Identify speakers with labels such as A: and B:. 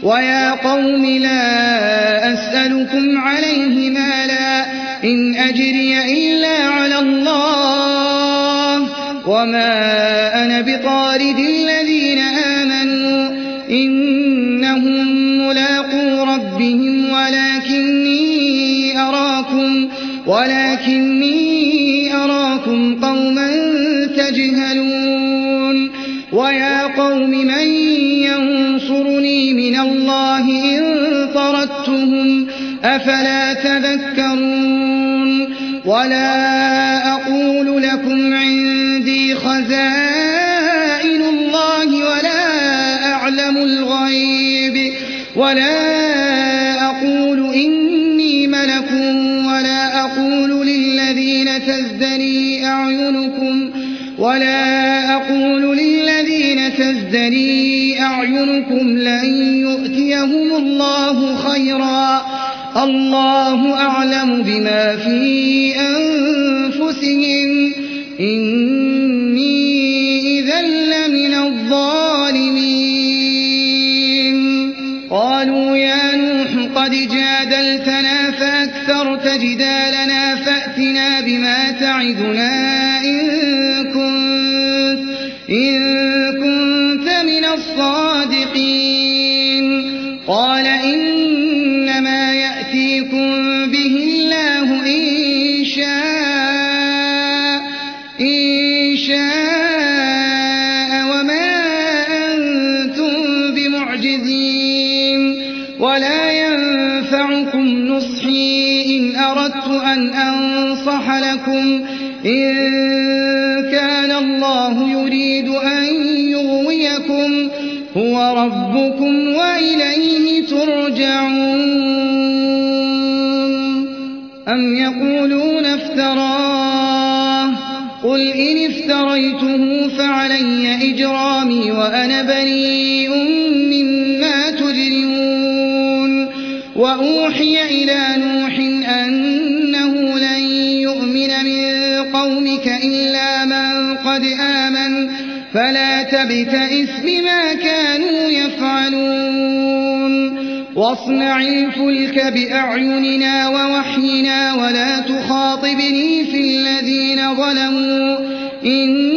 A: ويا قوم لا أسألكم عليه مالا إن أجري إلا على الله وما أنا بطارد الذين آمنوا إنهم ملاقو ربهم ولكني أراكم قوما تجهلون ويا قوم من ينصرني من الله إن طردتهم أفلا تذكرون ولا أقول لكم عندي خزائن الله ولا أعلم الغيب ولا أقول إني ملك ولا أقول للذين تزدري أعينكم لن يؤتيهم الله خيرا الله أعلم بما في أنفسهم إني إذا لمن الظالمين قالوا يا نوح قد جادلتنا فأكثرت جدالنا فأتنا بما تعدنا إن كنت من الصادقين قال إنما يأتيكم به الله إن شاء وما أنتم بمعجزين ولا ينفعكم نصحي إن أردت أن أنصح لكم إن كان الله يريد أن يغويكم هو ربكم وإليه ترجعون أم يقولون افتراه قل إن افتريته فعلي إجرامي وأنا بريء مما تجرمون وأوحي إلى نوح أنه لن يؤمن من قومك إلا من قد آمن فلا تبتئس بما كانوا يفعلون واصنع الفلك بأعيننا ووحينا ولا تخاطبني في الذين ظلموا